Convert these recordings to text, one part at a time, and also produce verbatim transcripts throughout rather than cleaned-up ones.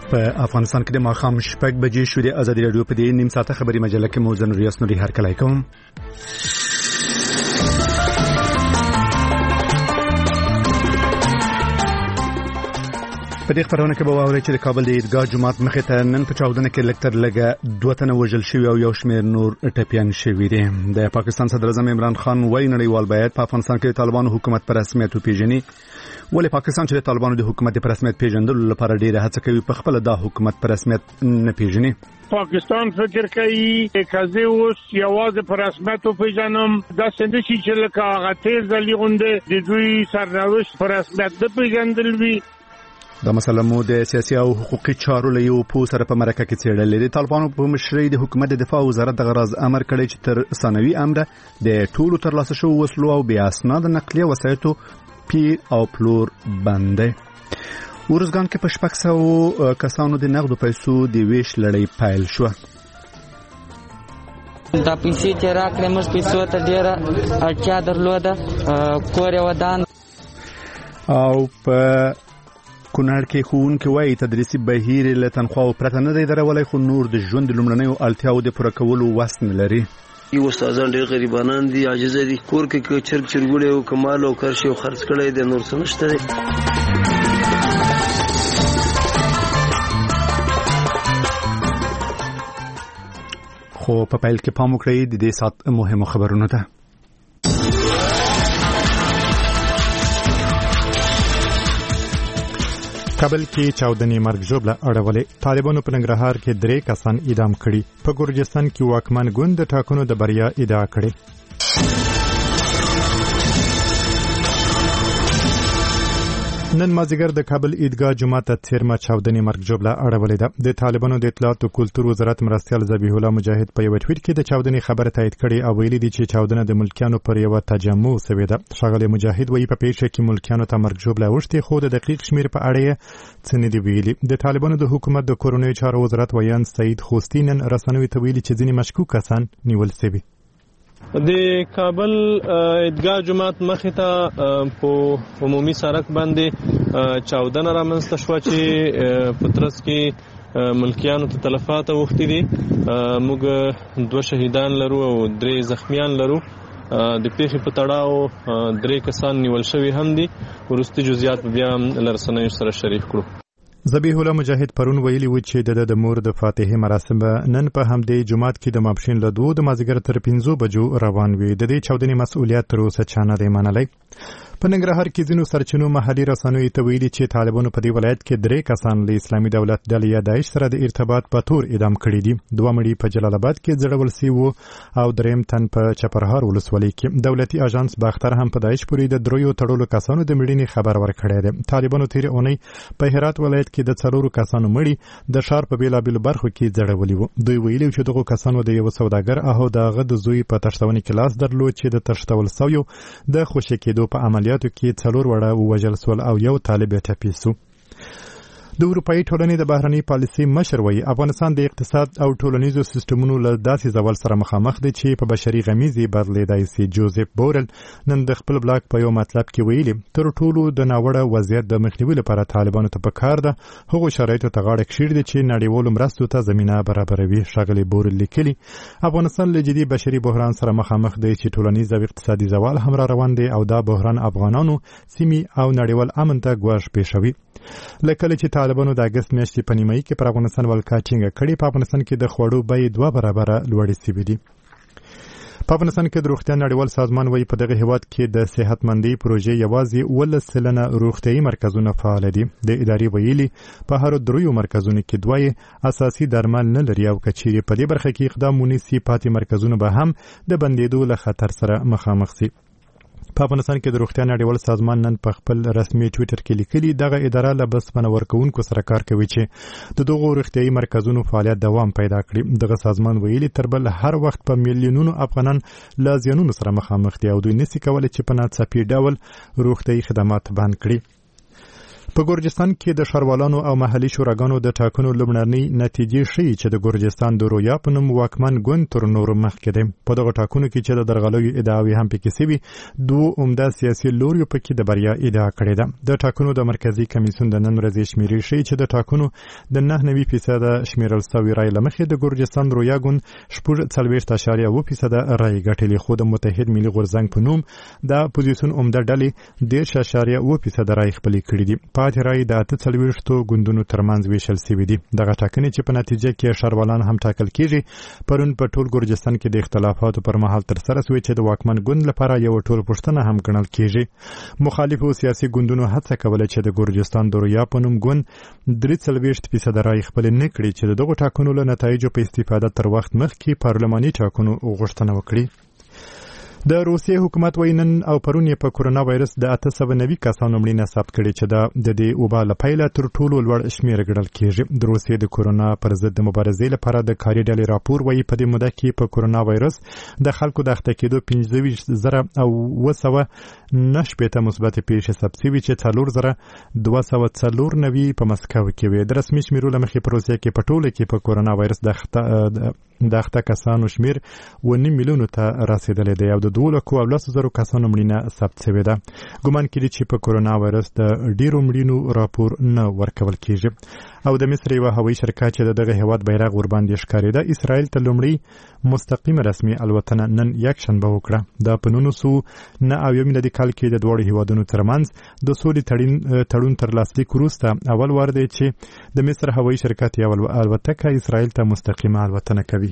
په افغانستان کې د ماښام شپږ بجې شوې د ازادي راډیو په دې نیم ساعته خبري مجله کې موزن ریاست نوري هرکلی کوم. په دې خبرونه کې به واورئ چې د کابل د عیدګاه جومات مخې ته نن په چاودنه کې لږ تر لږه دوه تنه وژل شوي او یو شمېر نور ټپیان شوي دي. د پاکستان صدر اعظم عمران خان وایي نړیوال باید په افغانستان کې د طالبانو حکومت په رسمیت وپیژني. ولې پاکستان چې د طالبانو د حکومت په رسمیت پیژندلو لپاره ډېره هڅه کوي په خپل دا حکومت په رسمیت نه پیژني؟ پاکستان فکر کوي کزه اوس یوازې په رسمیت پیژنم دا څنګه چې لکه هغه تیز علی غونډه د دوی سرنوشت په رسمیت د پیژندل وی. دا مسله مو د سیاسي او حقوقي چارو له یو پو سره په مرکه کې څېړلې د طالبانو په مشرۍ د حکومت د دفاع وزارت د غرض امر کړی چې تر ثانوي امر د ټولو ترلاسه شوو وسلو او بیا اسناد نقلیه وسایطو پیر او پلور بنده. ورزګان کې په شپږ سوه کسانو د نغدو پیسو د ویش لړۍ پیل شو. دا پیسې چې راکړې موږ پیسو ته ډېره اړتیا درلوده، کور یې ودان. او په کونړ کې ښوونکي وایي تدریسي بهیر له تنخواو پرته نه دی درولای، خو نور د ژوند د لومړنیو اړتیاو د پوره کولو وس نه لري. یو استادان ډېر غریبانان دي، عاجزه دي، کور کې چرګ چرګوړي او کمال او کرشي او خرڅ کړی دی، نور څه نشته دی. خو په پیل کې پام وکړئ د دې سات مهمو خبرونو ته. کابل کې چاودنې مرګ ژوبله اړولې. طالبانو په ننګرهار کې درې کسان اعدام کړي. په ګورجستان کې واکمن ګوند د ټاکنو د بریا ادعا کړې. نن مازیګر د کابل عیدګاه جومات ته څیرمه چاودنې مرګ ژوبله اړولې ده. د طالبانو د اطلاعات او کلتور وزارت مرستیال ذبیح الله مجاهد په یو ټویټ کې د چاودنې خبره تایید کړې او ویلي دي چې چاودنه د ملکیانو پر یو تجمع شوې ده. ښاغلی مجاهد وایي په پیښه کې ملکیانو ته مرګ ژوبله اوښتې، خو د دقیق شمیر په اړه یې څه نه دي ویلي. د طالبانو د حکومت د کورنیو چارو وزارت ویان سعید خوستی نن رسنیو ته ویلي چې ځینې مشکوک کسان نیول شوي. د کابل عیدګاه جومات مخې ته په عمومي سړک باندې چاودنه رامنځته شوه چې په ترڅ کې ملکیانو ته تلفات اوښتي دي. موږ دوه شهیدان لرو او درې زخمیان لرو. د پیښې په تړاو درې کسان نیول شوي هم دي. وروستي جزئیات بیا له رسنیو سره شریک کړو. ذبیح الله مجاهد پرون ویلي و چې د د مور د فاتحې مراسم نن په همدې جومات کې د ماپښین له دوو د مازدیګر تر پنځو بجو روان وي. د دې چاودنې مسؤلیت تر اوسه چا نه دی منلی. په ننګرهار کې ځینو سرچینو محلي رسنیو ته ویلي چې طالبانو په دې ولایت کې درې کسان له اسلامي دولت ډلې یا داعش سره د ارتباط په تور اعدام کړي دي. دوه مړي په جلال آباد کې ځړول سوي وو او دریم تن په چپرهار ولسوالۍ کې. دولتي اژانس باختر هم په داعش پورې د دریو تړلو کسانو د مړینې خبر ورکړی دی. طالبانو تېرې اونۍ په هرات ولایت کې د څلورو کسانو مړي د ښار په بېلابېلو برخو کې ځړولي وو. دوی ویلي چې دغو کسانو د یوه سوداګر او د هغه د زوی په تښتونې کې لاس درلود چې د تښتول سویو د خوشي کېدو په عملیاتو کې څلور وړه ووژل سول او یو طالب یې ټپي سو. د اروپایي ټولنې د بهرنۍ پالیسۍ مشر وایي افغانستان د اقتصاد او ټولنیزو سیستمونو له داسې زوال سره مخامخ دی چې په بشري غمیزې بدلېدای شي. جوزف بورل نن د خپل بلاګ په یو مطلب کې ویلي تر ټولو د ناوړه وضعیت د مخنیوي لپاره طالبانو ته پکار ده هغو شرایطو ته غاړه کښېږدي چې نړیوالو مرستو ته زمینه برابروي. ښاغلی بورل لیکلي افغانستان له جدي بشري بحران سره مخامخ دی چې ټولنیز او اقتصادي زوال هم را روان دی او دا بحران افغانانو سیمې او نړیوال امن ته ګواښ پېښوي. لکه چې طالبانو د اګست میاشتې په نیمایي کې پر افغانستان ولکه ټینګه کړې، په افغانستان کې د خوړو بیې دوه برابره لوړې شوي دي. په افغانستان کې د روغتیا نړیوال سازمان وایي په دغه هیواد کې د صحتمندۍ پروژې یوازې اوولس سلنه روغتیایي مرکزونه فعال دي. د ادارې ویلي په هرو دریو مرکزونو کې دوه اساسي درمل نه لري او که چیرې په دې برخه کې اقدام ونیسي پاتې مرکزونه به هم د بندېدو له خطر سره مخامخ شي. په افغانستان کې د روغتیا نړیوال سازمان نن په خپل رسمي ټویټر کې لیکلي دغه اداره له بسپنه ورکوونکو سره کار کوي چې د دغو روغتیایي مرکزونو فعالیت دوام پیدا کړي. دغه سازمان ویلي تر بل هر وخت په میلیونونو افغانان له زیانونو سره مخامخ دي او دوی نشي کولی چې په ناڅاپي ډول روغتیایي خدمات بند کړي. په ګورجستان کې د ښاروالانو او محلي شوراګانو د ټاکنو لومړنۍ نتیجې ښیي چې د ګورجستان د رویا په نوم واکمن ګوند تر نورو مخکې دی. په دغه ټاکنو کې چې د درغلیو ادعاوې هم پکې سوي، دوه عمده سیاسي لوریو پکې د بریا ادعا کړې ده. د ټاکنو د مرکزي کمیسیون د نن ورځې شمیرې ښیي چې د ټاکنو د نهه نوي فیصده شمیرل سوي رای له مخې د ګورجستان رویا ګوند شپږ څلوېښت اعشاریه اوه فیصده رای ګټلې، خو د متحد ملي غورځنګ په نوم د اپوزیسیون عمده ډلې دېرش اعشاریه اوه فیصده رای خپلې کړي دي. پاتې رای د اته څلوېښتو ګوندونو ترمنځ ویشل سوي دي. دغه ټاکنې چې په نتیجه کې ښاروالان هم ټاکل کیږي پرون په ټول ګورجستان کې د اختلافاتو پر مهال ترسره شوې چې د واکمن ګوند لپاره یو ټول پوښتنه هم ګڼل کیږي. مخالفو سیاسي ګوندونو هڅه کوله چې د ګورجستان د رویا په نوم ګوند درې څلوېښت فیصده رای خپلې نه کړي چې د دغو ټاکنو له نتایجو په استفاده تر وخت مخکې پارلماني ټاکنو غوښتنه وکړي. د روسیې حکومت وایي نن او پرون یې په کورونا وایرس د اته سوه نوي کسانو مړینه ثبت کړې چې د دې وبا له پیله تر ټولو لوړ شمېر ګڼل کېږي. د روسیې د کورونا پر ضد د مبارزې لپاره د کاري ډلې راپور وایي په دې موده کې په کورونا وایرس د خلکو د اخته کېدو پنځه ویشت زره او اوه سوه نه شپېته مثبتې پیښې ثبت شوي چې څلور زره دوه سوه څلور نوي په مسکو کې وې. د رسمي شمیرو له مخې په روسیه کې په ټوله کې په کورونا وایرس د د اخته کسانو شمیر و نیم میلیونو ته رسیدلی دی او د دوه لکو او لسو زرو کسانو مړینه ثبت شوې ده. ګمان کېږي چې په کورونا وایرس د ډیرو مړینو راپور نه ورکول کېږي. او د مصر یوه هوایي شرکت چې د دغه هیواد بیرغ ورباندې ښکارېده اسرائیل ته لومړی مستقیمه رسمي الوتنه نن یکشنبه وکړه. دا په نولسو نه اویا میلادي کال کې د دواړو هیوادونو ترمنځ د سولې تړون تر لاسلیک وروسته اول وار دی چې د مصر هوایي شرکت یو الوتکه اسرائیل ته مستقیمه الوتنه کوي.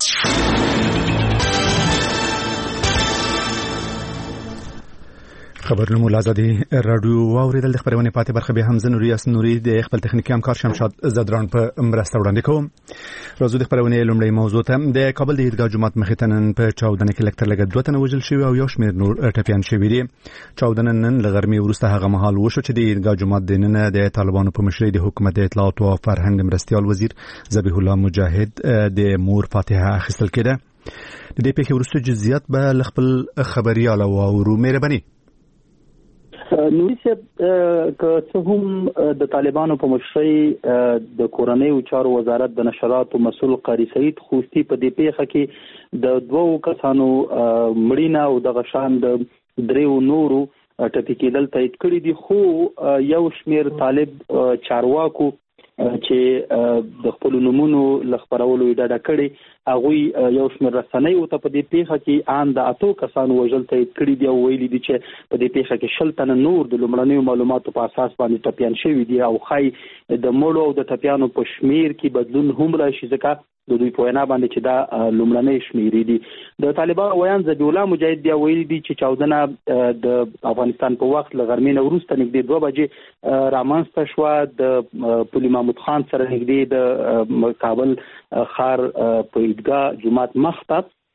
خبرونه مولازادي رادیو واوریدل. د خبرونه پاتې برخه به حمزه نوري اس نوري د خپل تخنیکی همکار شمشاد زدران په مرسته وړاندې کوم. راځو د خبرونه لومړی موضوع ته. د کابل د عیدګاه جومات مخې ته په چاودنه کې لکتر لګ دوه تنه وژل شوی او یو شمېر نور ټپیان شوی دي. چاودنه نن له غرمې وروسته هغه مهال وشو چې د عیدګاه جومات د نن د طالبانو په مشرۍ د حکومت د اطلاعات او فرهنګ مرستيال وزیر ذبیح الله مجاهد د مور فاتحه اخیستل کېده. د دې پیښې وروسته جزئیات به خپل خبريال او ورو مهرباني نوې چې که هم د طالبانو په مشرۍ د کورنۍ چارو وزارت د نشراتو مسؤل قاری سعید خوستی په دې پیښه کې د دوو کسانو مړینه او د غشان د دریو نورو ټپي کېدل تایید کړي دي، خو یو شمیر طالب چارواکو چې د خپل نمونو لخبرولو ډډه کړي هغه یو شمیر رسنۍ او ته په دې پیښه کې ان د اتو کسانو وژل تایید کړي دي او ویلي دي چې په دې پیښه کې شل تنه نور د لومړنیو معلوماتو په اساس باندې ټپیان شوي دي او خای د مړو او د ټپیانو په شمیر کې بدلون هم راشي ځکه د دوی په وینا باندې چې دا لومړنۍ شمیرې دي. د طالبانو ویان ذبیح الله مجاهد بیا ویلي دي چې چاودنه د افغانستان په وخت له غرمې نه وروسته نږدې دوه بجې رامنځته شوه. د پل محمود خان سره نږدې د کابل ښار په عیدګاه جومات مخ ته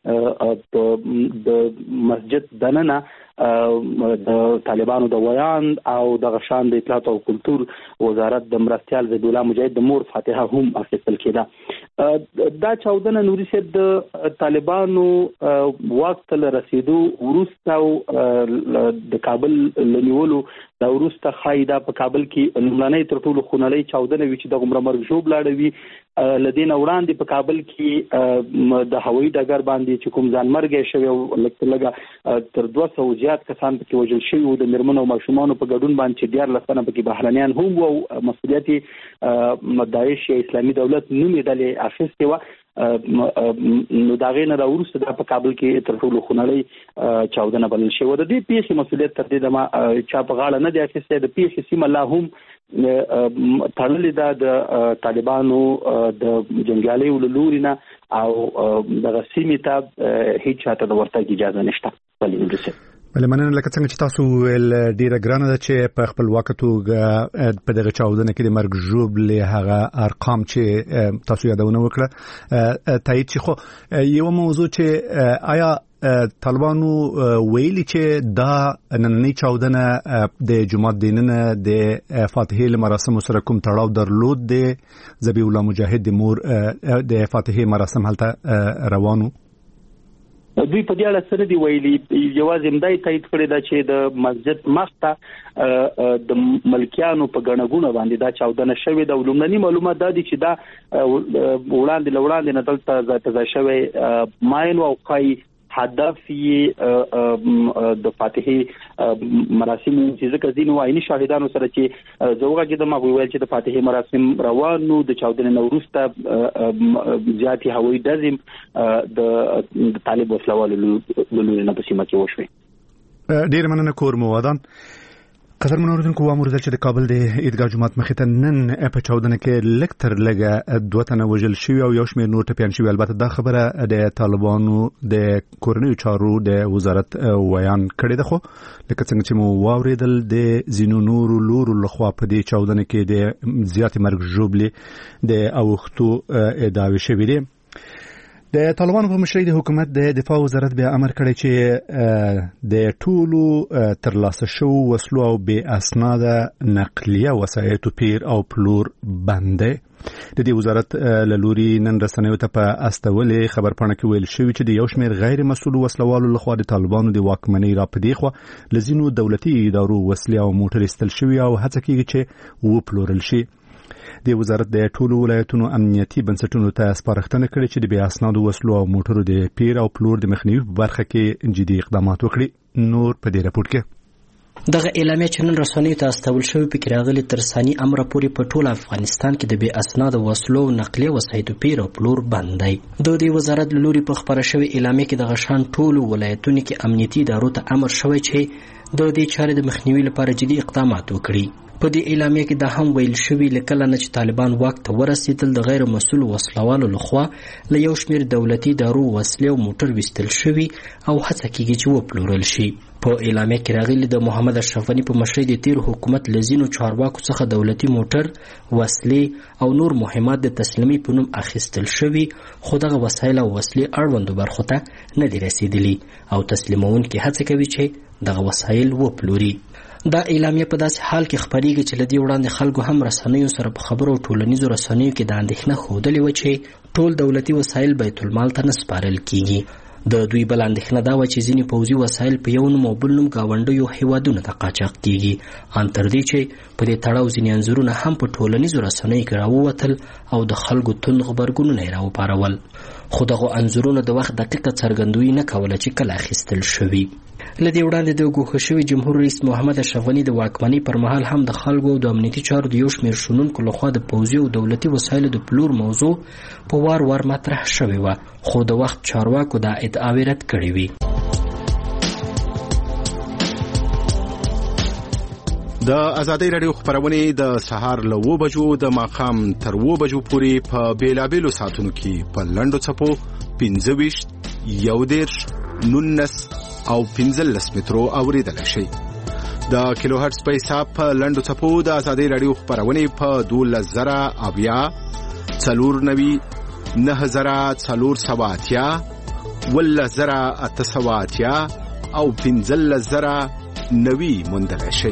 د مسجد دننه د طالبانو د ویان او د غشان د اطلاعات او کلتور وزارت د مرستيال ذبیح الله مجاهد د مور فاتحه هم اخیستل کېده. دا چاودنه نوري صاحب د طالبانو وخت له رسیدو وروسته د کابل لنیولو دا وروسته خایدا په کابل کې لومړنۍ تر ټولو خونلۍ چاودنه وی چې د عمر مرګ جوړ لاړوي. لدین وړاندې په کابل کې د هوایي ډګر باندې چې کوم ځان مرګ شوی او لکه تر دوه سوه زیات کسان پکې وژل شوي او د میرمنو او ماشومانو په ګډون باندې چې ډیر لسنه پکې بهرنیان هم او مسؤلیت داعش یا اسلامي دولت نومې ډلې اخیستې و. نو دا غینه را وروسته د په کابل کې تر ټولو خونړۍ چاودنه بلل شوې و. د دې پیښې مسؤلیت تر دې دمه چا په غاړه نه دی اخیستی. د پیښې سیمه لا هم تړلې ده د طالبانو د جنګیالیو له لوري نه او دغه سیمې ته هیڅ چاته د ورتګ اجازه نشته. بلې نورسه بل مننه لکه څنګه چې تاسو ول ډیره ګرانه ده چې په خپل وخت توګه په دغه چاودنه کې د مرګ ژوبلې هغه ارقام چې تاسو یادونه وکړه تایید شي. خو یو موضوع چې آیا طالبانو ویلي چې دا نننۍ چاودنه د جمعات دیننه د فاتحې مراسم سره کوم تړاو درلود؟ د ذبیح الله مجاهد د مور د فاتحې مراسم هلته روانو؟ دوی په دې اړه سره دی ویلي یوازې همدای تایید کړی دا چې د مسجد مخته د ملکیانو په ګڼګونه باندې دا چاودنه شوې د لومړني معلومات دا دي چې دا وړاندې لوړاندې نه دلته ځای شوی ماین او قای هدف یې د فاتحه مراسم چې ځکه ځینو عیني شاهدانو سره چې زوغه کې د مغوی ویل چې د فاتحه مراسم روانو د چاودنې نوروسته زیاتې هوایي ډزې د طالب وسلوالو لوري نه په سیمه کې وشوې. ډیر مننه کور موادان. قدر منوردونکو وامرزل چې د کابل د عیدګاه جومات مخې ته نن په چاودنه کې لږ تر لږه دوه تنه وژل شوي او یو شمېر نور ټپیان شوي. البته دا خبره د طالبانو د کورنیو چارو د وزارت ویان کړې ده، خو لکه څنګه چې مو واورېدل د ځینو نورو لورو لخوا په دې چاودنه کې د زیاتې مرګ ژوبلې د اوښتو ادعاوې شوي دي. د طالبانو په مشرۍ د حکومت د دفاع وزارت بیا امر کړی چې د ټولو ترلاسه شوو وسلو او بې اسناده نقلیه وسایطو پیر او پلور بند دی. د دې وزارت له لوري نن رسنیو ته په استولې خبرپاڼه کې ویل شوي چې د یو شمېر غیر مسؤلو وسلوالو لخوا د طالبانو د واکمنۍ راپدې خوا له ځینو دولتي ادارو وسلې او موټر ایستل شوي او هڅه کېږي چې وپلورل شي. د وزارت د ټولو ولایتونو امنیتي بنسټونو ته سپارښتنه کړې چې د بې اسنادو وسلو او موټرو د پیر او پلور د مخنیوي په برخه کې جدي اقدامات وکړي. نور په دې راپور کې دغه اعلامیه چې نن رسنیو ته استول شوې پکې راغلي تر ثاني امر پورې په ټول افغانستان کې د بې اسناده وسلو او نقلیه وسایطو پیر او پلور بند دی. د دې وزارت له لوري په خبره شوې اعلامیه کې دغه شان ټولو ولایتونو کې امنیتي ادارو ته امر شوی چې د دې چارې د مخنیوي لپاره جدي اقدامات وکړي. په دې اعلامیه کې دا هم ویل شوی لکه نه چې طالبان واک ته ورسېدل د غیر مسؤل وسلوالو لخوا له یو شمېر دولتي ادارو وسلې او موټر ویستل شوي او هڅه کېږي چې وپلورل شي. په اعلامیه کې راغلي د محمد اشرف غني په مشرۍ د تیر حکومت له ځینو چارواکو څخه دولتي موټر، وسلې او نور مهمات د تسلیمي په نوم اخیستل شوي، خو دغه وسایل او وسلې اړوندو برخو ته نه دي رسېدلي او تسلیمونکي هڅه کوي چې دغه وسایل وپلوري. دا اعلامیه په داسې حال کې خبرېږي چې له دې وړاندې خلکو هم رسنیو سره په خبرو او ټولنیزو رسنیو کې د اندېښنه ښودلې وه چې ټول دولتي وسایل بیت المال ته نه سپارل کېږي. د دوی بل اندېښنه دا وه چې ځینې پوځي وسایل په یو نوم او بل نوم ګاونډیو هیوادونو ته قاچاق کېږي. ان تر دې چې په دې تړاو ځینې انځورونه هم په ټولنیزو رسنیو کې راووتل او د خلکو توند غبرګونونه یې راوپارول، خو دغو انځورونو د وخت دقیقه څرګندویي نه کوله چې کله اخیستل شوي. له دې وړاندې د ګوښه شوي جمهور رئیس محمد اشرف غني د واکمنۍ پر مهال هم د خلکو او د امنیتي چارو د یو شمېر شنونکو لخوا د پوځي او دولتي وسایلو د پلور موضوع په وار وار مطرح شوې وه، خو د وخت چارواکو دا ادعاوې رد کړې وې. د ازادۍ راډیو خبرونه د سهار له اوه بجو د ماښام تر اوه بجو پورې په بیلابیلو ساعتونو کې په لنډو څپو پنځه ویشت، یو دېرش، نولس او پنځلس مترو اوریدل شي. د کیلو هرتز په حساب په لنډو څپو د ازادۍ راډیو خبرونه په دولس زره اویا، څلور نوي، نه زره څلور سوه اتیا، ولس زره اته سوه اتیا او پنځلس زره نوي موندلی شي.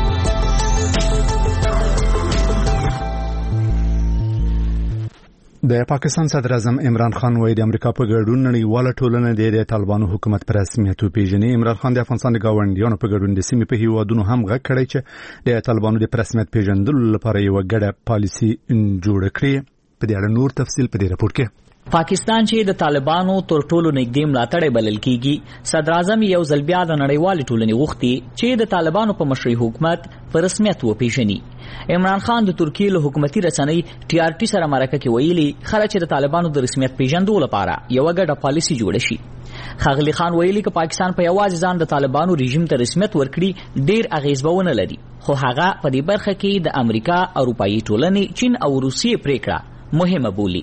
د پاکستان صدر اعظم عمران خان وایي د امریکا په ګډون نړیواله ټولنه د طالبانو حکومت په رسمیت وپیژني. عمران خان د افغانستان د ګاونډیانو په ګډون د سیمې په هیوادونو هم غږ کړی چې د طالبانو د رسمیت پیژندلو لپاره یو ګډه پالیسي جوړه کړي. په دې اړه نور تفصیل په دې راپور کې. پاکستان چې د طالبانو تر ټولو نږدې ملاتړی بلل کیږي، صدر اعظم یو ځل بیا د نړیوالې ټولنې غوښتي چې د طالبانو په مشرۍ حکومت په رسمیت وپیژني. عمران خان د ترکیې له حکومتي رسنۍ ټي آر ټي سره مرکه کې ویلي خلک چې د طالبانو د رسمیت پیژندلو لپاره یو ګډه پالیسي جوړه شي. ښاغلي خان ویلي چې پاکستان په یوازې ځان د طالبانو رژیم ته رسمیت ورکړي ډیر اغیز به ونه لري، خو هغه په دې برخه کې د امریکا، اروپایي ټولنې، چین او روسیې پریکړه مهمه بولي.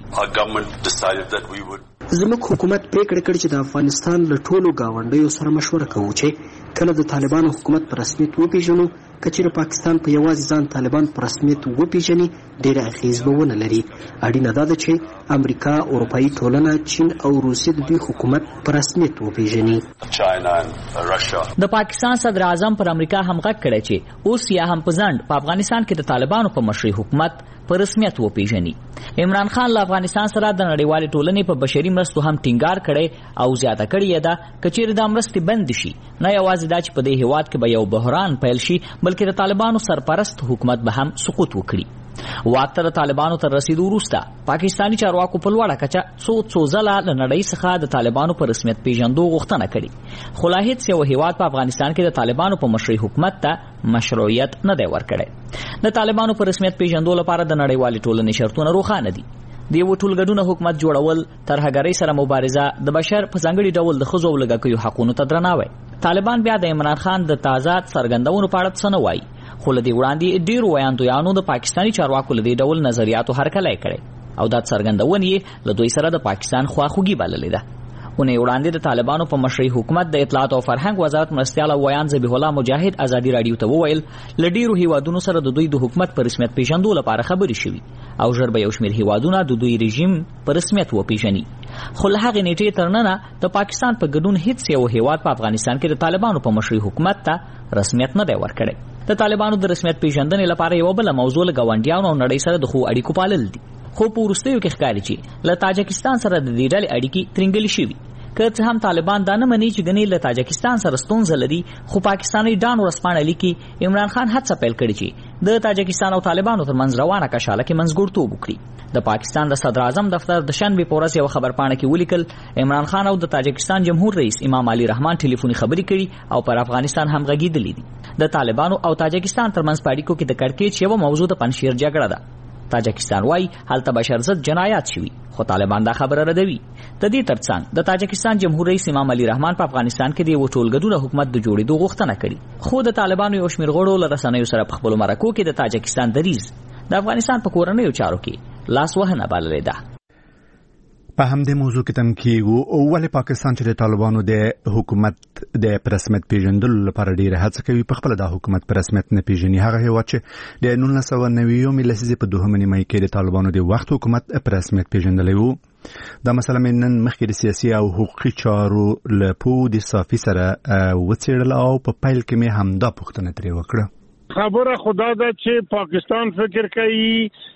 زموږ حکومت پریکړه کړې چې د افغانستان له ټولو ګاونډیو سره مشوره کوو چې کله د طالبانو حکومت په رسمیت وپیژنو که چېرې پاکستان په یوازې ځان طالبان په رسمیت وپیژني ډېره اغېز به ونه لري. اړینه دا ده چې امریکا، اروپایي ټولنه، چین او روسیې د دوی حکومت په رسمیت وپیژني. د پاکستان صدر اعظم پر امریکا هم غږ کړی چې اوس یا هم په ځنډ په افغانستان کې د طالبانو په مشرۍ حکومت په رسمیت وپیژني. عمران خان له افغانستان سره د نړیوالې ټولنې په بشري مرستو هم ټینګار کړی او زیاته کړې یې ده که چیرې دا مرستې بند شي نه یوازې دا چې په دې هیواد کې به یو بحران پیل شي بلکې د طالبانو سرپرست حکومت به هم سقوط وکړي. واک ته د طالبانو تر رسیدو وروسته پاکستاني چارواکو په لوړه کچه څو څو ځله له نړۍ څخه د طالبانو په رسمیت پیژندو غوښتنه کړې خو لا هیڅ یو هیواد په افغانستان کې د طالبانو په مشرۍ حکومت ته مشروعیت نه دی ورکړی. د طالبانو په رسمیت پیژندو لپاره د نړیوالې ټولنې شرطونه روښانه دي. د یو ټولګډونه حکومت جوړول، ترهګرۍ سره مبارزه، د بشر په ځانګړي ډول د ښځو او لږکیو حقونو ته درناوی. طالبان بیا د عمران خان د تازه څرګندونو په اړه څه نه وایي خو له دې وړاندې ډېرو ویاندویانو د پاکستاني چارواکو له دې ډول نظریاتو هرکلی کړی او دا څرګندونې یې له دوی سره د پاکستان خواخوږي بللې ده. اونۍ وړاندې د طالبانو په مشرۍ حکومت د اطلاعات او فرهنګ وزارت مرستیال او ویان ذبیح الله مجاهد ازادي راډیو ته وویل له ډېرو هیوادونو سره د دوی د حکومت په رسمیت پیژندو لپاره خبرې شوي او ژر به یو شمېر هیوادونه د دوی رژیم په رسمیت وپیژني. خو له هغې نیټې تر ننه د پاکستان په ګډون هیڅ یو هیواد په افغانستان کې د طالبانو په مشرۍ حکومت ته رسمیت نه دی ورکړی. د طالبانو د رسمیت پیژندنې لپاره یوه بله موضوع له ګاونډیانو او نړۍ سره د ښو اړیکو پالل دي. خو په وروستیو کې ښکاري چې له تاجکستان سره د دې ډلې اړیکې ترنګلې شوي. که څه هم طالبان دا نه مني چې ګنې له تاجکستان سره ستونزه لري خو پاکستاني ډان ورځپاڼه لیکي عمران خان هڅه پیل کړې چې د تاجکستان او طالبانو ترمنځ روانه کشاله کې منځګړتوب وکړي. د پاکستان د صدر اعظم دفتر د شنبې په ورځ یوه خبرپاڼه کې ولیکل عمران خان او د تاجکستان جمهور رئیس امام علي رحمان ټلیفوني خبرې کړي او پر افغانستان هم غږېدلي دي. د طالبانو او تاجکستان ترمنځ په اړیکو کې د کړکېچ یوه موضوع د پنجشیر جګړه ده. تاجکستان وايي هلته بشر ضد جنایات شوي خو طالبان دا خبره ردوي. د دې ترڅنګ د تاجکستان جمهور رئیس امام علي رحمان په افغانستان کې د یو ټولګډونه حکومت د جوړېدو غوښتنه کړې خو د طالبانو یو شمېر غړو له رسنیو سره په خپلو مرکو کې د تاجکستان دریځ د افغانستان په کورنیو چارو کې لاس وهنه بللې ده. په همدې موضوع کې تم کېږو ولې پاکستان چې د طالبانو د حکومت د رسمیت پیژندلو لپاره ډېره هڅه کوي په خپله دا حکومت په رسمیت نه پیژني. هغه هېواد چې د نولس سوه نوي لسیزې په دوهمه نیمایي کې د طالبانو د وخت حکومت په رسمیت پیژندلی و. دا مسله مې نن مخکې د سیاسي او حقوقي چارو له پوه د صافي سره وڅېړله او په پیل کې مې همدا پوښتنه ترې وکړه. خبره خدا ده چې پاکستان فکر کوي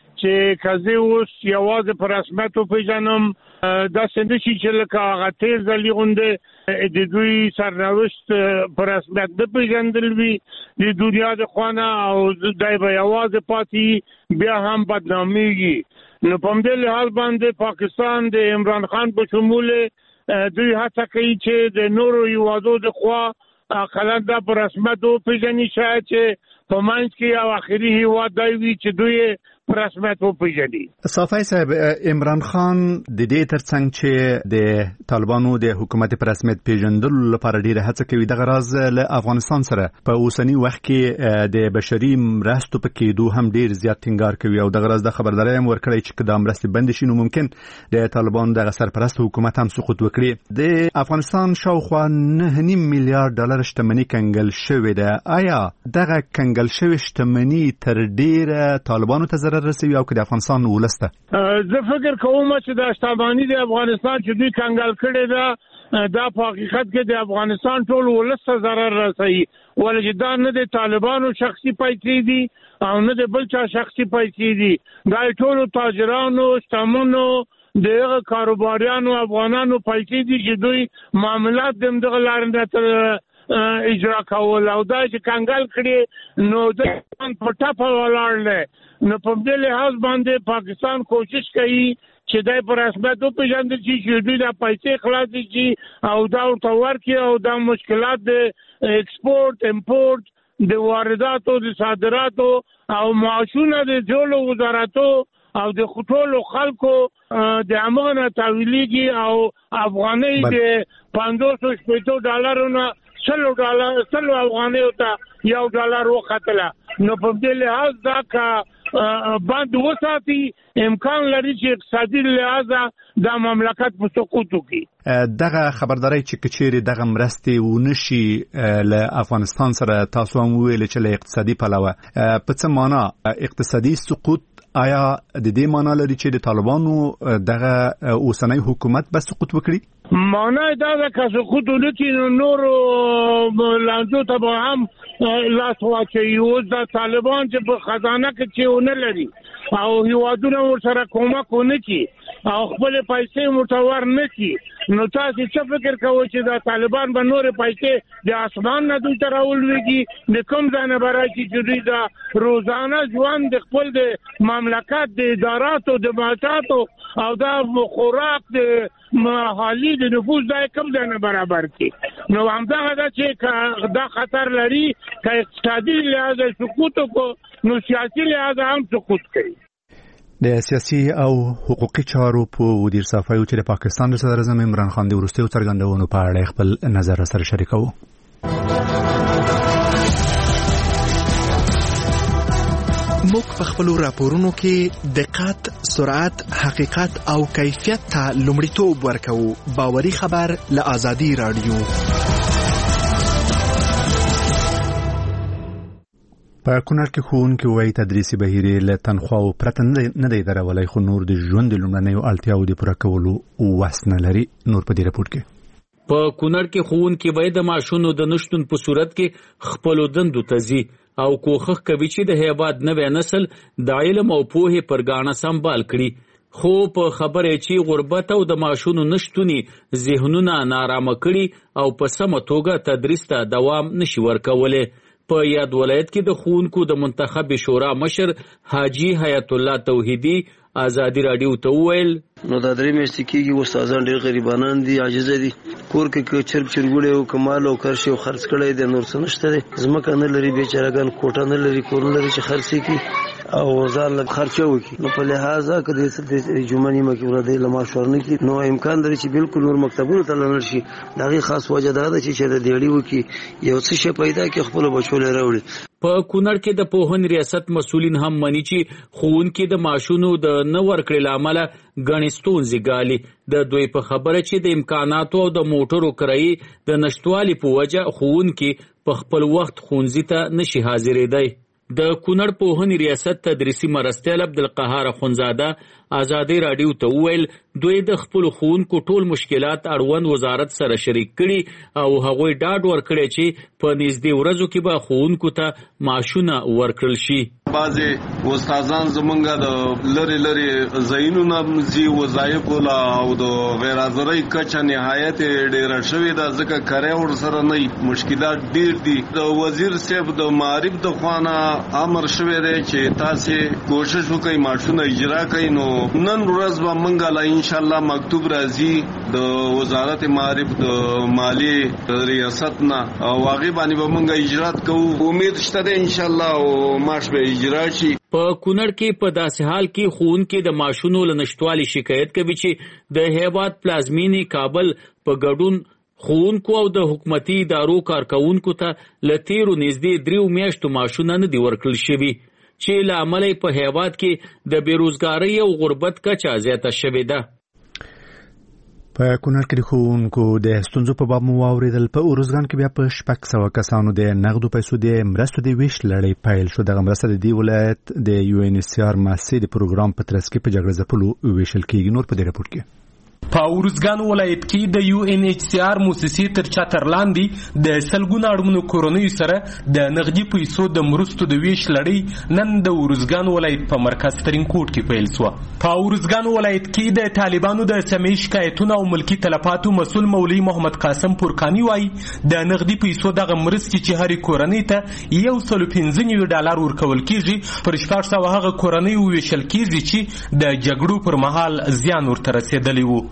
چې که زه اوس یوازې په رسمیت وپېژنم داسې نه شي چې لکه هغه تېر ځلي غوندې د دوی سرنوشت په رسمیت نه پېژندل وي د دنیا د خوا نه او دی به یوازې پاتې بیا هم بدنامېږي. نو په همدې لحاظ باندې پاکستان د عمران خان په شمول دوی هڅه کوي چې د نورو هیوادو د خوا اقلا دا په رسمیت وپېژني شاید چې په منځ کې یو آخري هیواد دی وي چې دوی په رسمیت وپېژني. صافی صاحب عمران خان د دې ترڅنګ چې د طالبانو د حکومت په رسمیت پیژندلو لپاره ډېره هڅه کوي دغه راز له افغانستان سره په اوسني وخت کې د بشري مرستو په کېدو هم ډېر زیات ټینګار کوي او دغه راز د خبرداری هم ورکړی چې که دا مرستې بندې شي نو ممکن د طالبانو دغه سرپرست حکومت هم سقوط وکړي. د افغانستان شاوخوا نهه نیم میلیارډ ډالر شتمني کنګل شوې ده. آیا دغه کنګل شوې شتمني تر ډېره طالبانو ته ضرر رسوي او که د افغانستان ولس ته؟ زه فکر کوم چې دا شتمني د افغانستان چې دوی کنګل کړې ده دا په حقیقت کې د افغانستان ټول ولس ته ضرر رسوي ولې چې دا نه د طالبانو شخصي پیسې دي او نه د بل چا شخصي پیسې دي. دا ټولو تاجرانو شتمنو دغه کاروباریانو افغانانو پیسې دي چې دوی معاملات د همدغه لارې نه اجرا کول او دا چې کنګل کړي نو د په ټاپه ولاړ دی. نو په دې لحاظ باندې پاکستان کوشش کوي چې دای په رسمیت وپېژندل شي چې دوی دا پیسې خلاصې شي او دا ورته ورکړي او دا مشکلات د ایکسپورټ امپورټ د وارداتو د صادراتو او معاشونه د ټولو وزارتو او د ټولو خلکو د امانه تحویلېږي او افغانۍ د پنځوس شپېتو ډالرونو سلو ډالر سلو افغانیو ته یو ډالر وختله. نو په دې لحاظ دا که بند وساتي امکان لري چې اقتصادي لحاظه د مملکت په سقوط وکړي. دغه خبرداري چې کچېرې دغه مرستې ونشي له افغانستان سره تاسو هم ویل چې له اقتصادي پلوه په څه معنا اقتصادي سقوط آیا د دې معنا لري چې د طالبانو دغه اوسنۍ حکومت به سقوط وکړي؟ معنا دا ده که سقوط ونکړي نور لانجو ته به هم لاس واچوي. اوس د طالبان چې په خزانه کې چې ونه لري او هیوادونه ورسره کومک ونه کړي او خپل پیسې متور نه کړي نو تاسو څه فکر کوئ چې د طالبان به نور پیسې د اسمان نه دوی ته راولويږي؟ د کوم ځای نه به راشي چې دوی د روزانه ژوند د خپل د مملکت د اداراتو د معاشاتو او د خوراک د محلي د نفوذ ځای کوم ځای نه برابر کړي؟ نو همدغه ده چې دا خطر لري که اقتصادي لحاظ سقوط وکړو نو سیاسي لحاظ هم سقوط کوي. د سیاسي او حقوقي چارو په وزیر صفایو چې د پاکستان د صدر اعظم عمران خان د وروستیو څرګندونو په اړه خپل نظر سره شریکو. موږ په خپل راپورونو کې دقت، سرعت، حقیقت او کیفیت ته لومړیتوب ورکوو. باوري خبر له آزادي رادیو. په کونړ کې ښوونکي وایي تدریسي بهیرې له تنخواو پرته نه دی درولای خو نور د ژوند د لومړنیو اړتیاوو د پوره کولو وس نه لري. نور په دې راپور کې په کونړ کې ښوونکي وایي د معاشونو د نشتون په صورت کې خپلو دندو ته ځي او کوښښ کوي چې د هیواد نوی نسل د علم او پوهې پر ګاڼه سمبال کړي خو په خبره چې غربت او د معاشونو نشتونی ذهنونه نارامه کړي او په سمه توګه تدریس ته دوام نشي ورکولی. په یاد ولایت کې د ښوونکو د منتخب شورا مشر حاجی حیات الله توحیدی آزادی رادیو ته وویل نو دا درې میاشتې کېږي استادان ډېر غریبانان دي، عاجزه دي، کور کې چرګ چرګوړی او کمال او کرشي او خرڅ کړی دی، نور څه نشته دی، ځمکه نه لري بیچارهګان، کوټه نه لري، کور نه لري چې خرڅ کړي او ځان له خرچه وکړي. نو په لحاظه که د جمعه نیمه کې ورځې له معاش ورنکړي نو امکان لري چې بالکل نور مکتبونو ته لاړ شي. د هغې خاص وجه دا ده چې د دیړي وکړي یو څه شی پیدا کړي خپلو بچو له راوړي. په کونړ کې د پوهنې ریاست مسؤلین هم مني چې ښوونکي د معاشونو د نه ورکړې له امله ګڼې ستونزې ګالي. د دوی په خبره چې د امکاناتو او د موټرو کرایې د نشتوالي په وجه ښوونکي په خپل وخت ښوونځي ته نشي حاضرېدی. د کونړ پوهنې ریاست تدریسي مرستیال عبدالقهار اخونزاده آزادی رادیو ته وویل دوی د خپلو ښوونکو ټول مشکلات اړوند وزارت سره شریک کړي او هغوی ډاډ ورکړی چې په نږدې ورځو کې به ښوونکو ته معاشونه ورکړل شي. بعضې استادان زمونږ د لرې لرې ځایونو نه ځي وظایفو له او د غیر حاضرۍ کچه نهایت ډېره شوې ده ځکه کری ورسره نه مشکلات ډېر دي. د وزیر صاحب د معارف د خوا نه امر شوی دی چې تاسې کوشش وکړئ معاشونه اجرا کوئ. نو نن ورځ به موږ له انشاءالله مکتوب راځي د وزارت معارف د مالیې ریاست نه او هغې باندې به موږ اجرات کوو. امید شته دی انشاءالله او معاش به اجرا شي. په کونړ کې په داسې حال کې ښوونکي د معاشونو له نشتوالي شکایت کوي چې د هیواد پلازمینې کابل په ګډون ښوونکو او د حکومتي ادارو کارکوونکو ته له تیرو نږدې دریو میاشتو معاشونه نه دي ورکړل شوي چې له امله په هیواد کې د بیروزګارۍ او غربت کچه زیاته شوې ده. په کونړ کې د ښوونکو د ستونزو په باب مو واورېدل. په ارزګان کې بیا په شپږ سوه کسانو د نغدو پیسو د مرستو د ویش لړۍ پیل شو. دغه مرسته د دې ولایت د یو ان ایچ سی آر محصې د پروګرام په ترڅ کې په جګړه ځپلو ویشل کېږي. نور په دې راپور کې په ارزګان ولایت کې د یو ان ایچ سی آر موسسې تر چتر لاندې د سلګونو اړمنو کورنیو سره د نغدي پیسو د مرستو د ویش لړۍ نن د ارزګان ولایت په مرکز ترینکوټ کې پیل شوه. په ارزګان ولایت کې د طالبانو د سمې شکایتونو او ملکي تلفاتو مسؤل مولوي محمد قاسم پورکاني وایي د نغدي پیسو دغه مرستې چې هرې کورنۍ ته یو سل پنځه نوي ډالر ورکول کېږي پر شپږ سوه هغه کورنۍ وویشل کېږي چې د جګړو پر مهال زیان ورته رسېدلی و.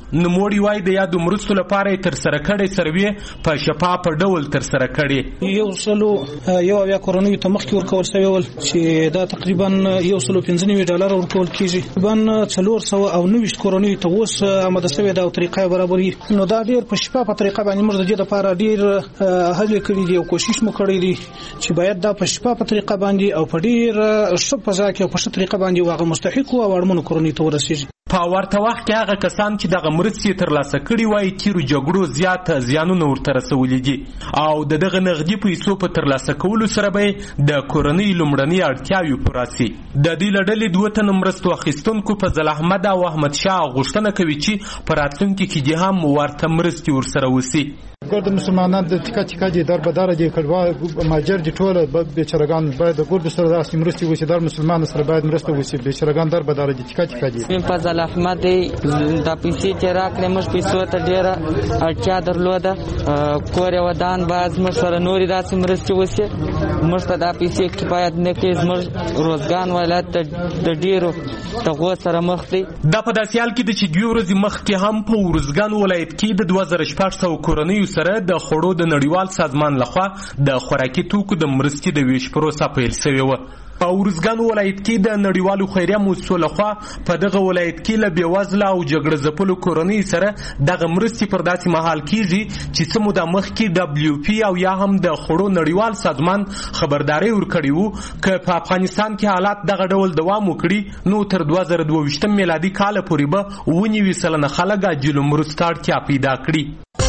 نوموړي وایي د یادو مرستو لپاره یې ترسره کړې سروې په شفاف ډول ترسره کړې. یو سلو یو اویا کورنیو ته مخکې ورکول شوی ول چې دا تقریبا یو سلو پنځه نوي ډالر ورکول کیږي. تقریبا څلور سوه او نوي کورنیو ته اوس آماده شوې ده او طریقه برابرې. نو دا ډېر په شفافه طریقه باندې موږ د دې لپاره ډېر هڅې کړې دي او کوشش مو کړی دی چې باید دا په شفافه طریقه باندې او په ډېر ښه فضا کې او په ښه طریقه باندې واغه مستحق او اړمنو کورنیو ته ورسیږي. په ورته وخت کې هغه کسان چې دغه مرستې ترلاسه کړي وایي تیرو جګړو زیات زیانونه ورته رسولي دي او د دغه نغدي پیسو په ترلاسه کولو سره به د کورنۍ لومړنۍ اړتیاوې پوره سي. د دې له ډلې دوه تنه مرستو اخیستونکو فضل احمد او احمد شاه غوښتنه کوي چې په راتلونکي کې دې هم ورته مرستې ورسره وسي. ګرد مسلمانان د ټیکا ټیکا دي در بدار دي کډوا ماجر دي ټول بیچارهګان باید د ګرد سره داسې مرستې وشي. در مسلمان سره باید مرسته وشي. بیچارهګان در بدار دي ټیکا ټیکا دي. فضل احمد دا پیسې چې راکړې موږ پیسو ته ډېره اړتیا درلوده. کور یې ودان باید موږ سره نورې داسې مرستې وشي. موږ ته دا پیسې کفایت نه کوي. زموږ روزګان ولایت د ډېرو دغو سره مخ دی. دا په داسې حال کې ده چې دوې ورځې مخکې هم په ورزګان ولایت کې د دوه زره شپږ سوه کورنیو سره د خوړو د نړیوال سازمان لخوا د خوراکي توکو د مرستې د ویش پروسه پیل شوې وه. په ورزګان ولایت کې د نړیوالو خیریه مؤسسو لخوا په دغه ولایت کې له بېوزله او جګړه ځپلو کورنیو سره دغه مرستې پر داسې مهال کیږي چې څه موده مخکې ډبلیو پی او یا هم د خوړو نړیوال سازمان خبرداری ورکړی وو که په افغانستان کې حالات دغه ډول دوام وکړي نو تر دوه زره دوه ویشتم میلادي کاله پورې به اووه نوي سلنه خلک عاجلو مرستو ته اړتیا پیدا کړي.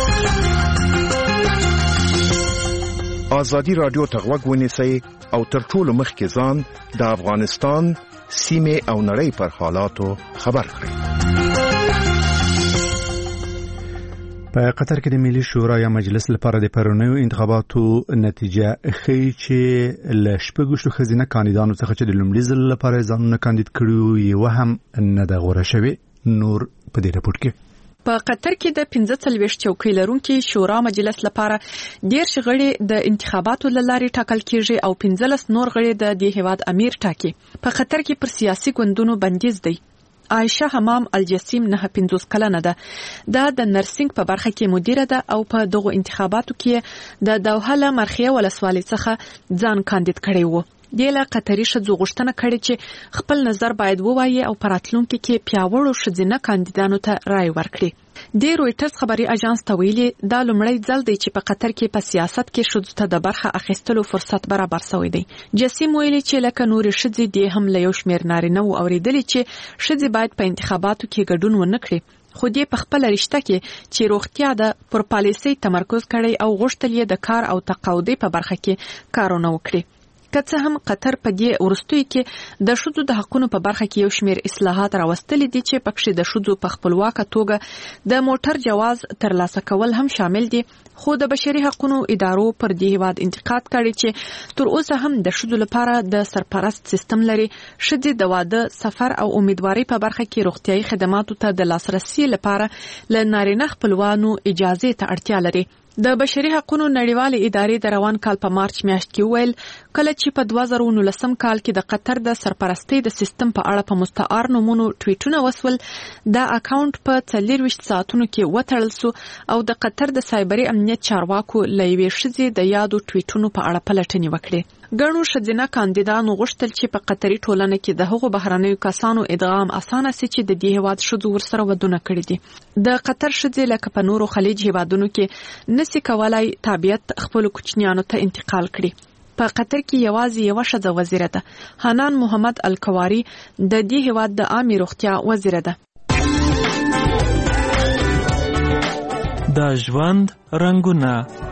آزادی رادیو ته غوږ ونیسئ او تر ټولو مخکې ځان د افغانستان سیمې او نړۍ پر حالاتو خبر کړئ. په قطر کې د ملي شورا یا مجلس لپاره د پرونیو انتخاباتو نتیجه ښیي چې له شپږویشتو ښځینه کاندیدانو څخه چې د لومړي ځل لپاره ځانونه کاندید کړي یوه هم نه ده غوره شوې. نور په دې راپور کې په قطر کې د پنځه څلوېښت چوکۍ لرونکي شورا مجلس لپاره دېرش غړي د انتخاباتو له لارې ټاکل کیږي او پنځلس نور غړي د دې هیواد امیر ټاکي. په قطر کې پر سیاسي ګوندونو بندیز دی. عائشه حمام الجسیم نه پنځوس کلنه ده. دا د نرسنګ په برخه کې مدیره ده او په دغه انتخاباتو کې د دوحه له مرخیه ولسوالۍ څخه ځان کاندید کړی وو. د لا قطري ښځو غوښتنه کړې چې خپل نظر باید ووایي او په راتلونکي کې پیاوړو ښځینه کاندیدانو ته رائے ورکړي. د رويټرز خبري اژانس ته ویلي دا لومړی ځل دی چې په قطر کې په سیاست کې ښځو ته د برخه اخیستلو فرصت برابر شوی دی. جسیم ویلي چې لکه نورې ښځې د هم له یو شمېر نارینه وو اوریدلي چې ښځې باید په انتخاباتو کې ګډون ونه کړي. خو دې په خپل رشته کې چې روغتیا د پر پالیسۍ تمرکز کړی او غوښتل یې د کار او تقاعد په برخه کې کارونه وکړي. که څه هم قطر په دې ورستوي کې د ښځو د حقونو په برخه کې یو شمېر اصلاحات راوستلي دي چې پکې د ښځو په خپلواکه توګه د موټر جواز ترلاسه کول هم شامل دي. خو د بشري حقونو ادارو پر دې هیواد انتقاد کړي چې تر اوسه هم د ښځو لپاره د سرپرست سیستم لري. ښځې د واده، سفر او امیدواري په برخه کې روغتیايي خدماتو ته د لاسرسي لپاره له نارینه خپلوانو اجازه ته اړتیا لري. د بشري حقونو نړیوالې ادارې د روان کال په مارچ میاشت کې ویل کله چې په دوه زره نولسم کال کې د قطر د سرپرستۍ د سیستم په اړه په مستعار نومونو ټویټونه وسول، دا اکاونټ په څلورویشت ساعتونو کې وتړل شو او د قطر د سایبري امنیت چارواکو له یوې ښځې د یادو ټویټونو په اړه پلټنې وکړې. ګڼو ښځینه کاندیدانو غوښتل چې په قطري ټولنه کې د هغو بهرنیو کسانو ادغام اسانه سي چې د دې هیواد ښځو ورسره ودونه کړي دي. د قطر ښځې لکه په نورو خلیج هیوادونو کې نسي کولای تابعیت خپل کوچنیانو ته انتقال کړي. په قطر کې یوازې یو ښځه وزیره ده. حنان محمد الکواری د دې هیواد د عامه روغتیا وزیره ده. د ژوند رنگونه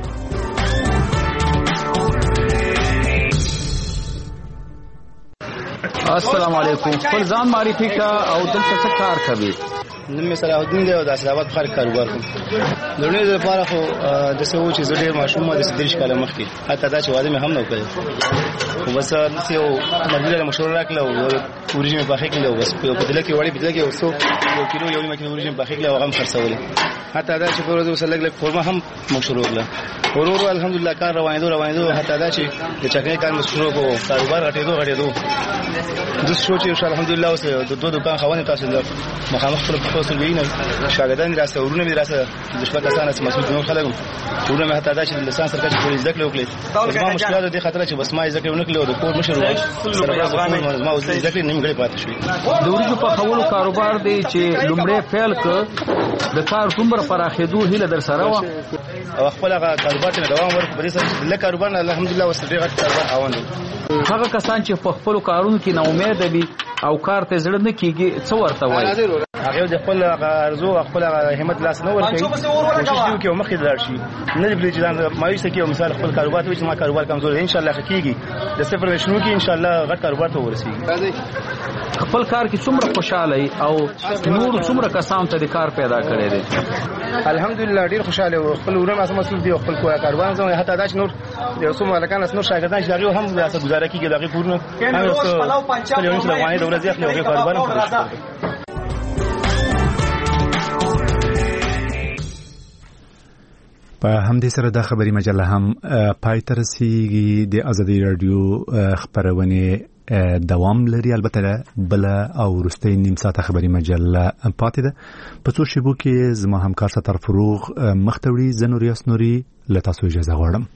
السلام علیکم. خپل ځان معرفي کا او دلته څه کار کوي؟ نن می صلاح الدین دی او د اسلامات خلک کاروبار کوم. لوړې لپاره خو د څه و چې زه ډېر ماشوم د سدرش کاله مخکې حتی دا چې واده مې هم نه وکړ. خو بس نس یو مدیره مشوره راکړه او ورجې مې پخې کړل او بس په بدله کې وړي بدله کې اوسو یو کیلو یو نیمه کیلو ورجې مې پخې کړل او هم خرڅولې. حتی دا چې په ورځ وسلګ لګ فورمه هم مشروع کړل. ورور الحمدلله کار روانېدو روانېدو حتی دا چې د چکنۍ کار مشروع کو کاروبار غټېدو غټېدو د شو چې الحمدلله اوس د دوه دکان خوانې تاسو د مخامخ خپل وصول وینه شاګردان راسه ورونه مې راسه د شپه کسانه چې مسؤل جنو خلګم ورونه مې حتی دا چې لسان سره چې پولیس ذکر وکړي زما مشکلات د خطر چې بس ما ذکر ونکړي او د کور مشر وای سره ما اوس ذکر نیم غړي پاتې شوې د ورجو په خولو کاروبار دی چې لومړی فعل ک د کار څومره پراخېدو هیله در سره و او خپل کاروبار ته دوام ورکړي بری سره د کاروبار الحمدلله وسره غټ کاروبار روان دي هغه کسان چې په خپل کارونو کې نا امید دي او کار ته زړه نه کیږي څو ورته وایي هغه د خپل ارزو خپل همت لاس نه ورکړي کوشش وکړي او مخکې لاړ شي نه دی چې ځان مایوس کې او مثال خپل کاروبار ته چې ما کاروبار کمزور ان شاء الله حقيقي د صفر نشنو کې ان شاء الله غټ کاروبار ته ورسیږي خپل کار کې څومره خوشاله او نور څومره کسان ته د کار پیدا کړي دي الحمدلله ډیر خوشاله او خپل ورم اساس مسؤل دي خپل کاروبار زموږ حتی دا چې نور یو څو مالکان اس نور شاګردان چې دغه هم ریاست گزاره کیږي دغه پورنه هغه څه په یوه څه باندې دولت ځخ له کاروبار په همدې سره د خبري مجله هم پای ته رسیږي د ازادي رادیو خبرونه دوام لري البته بل او ورستۍ نیم ساعته خبري مجله پاتې ده په څو شیبو کې زما همکار ستر فروغ مختوړي زنوري اسنوري لته سو اجازه غواړم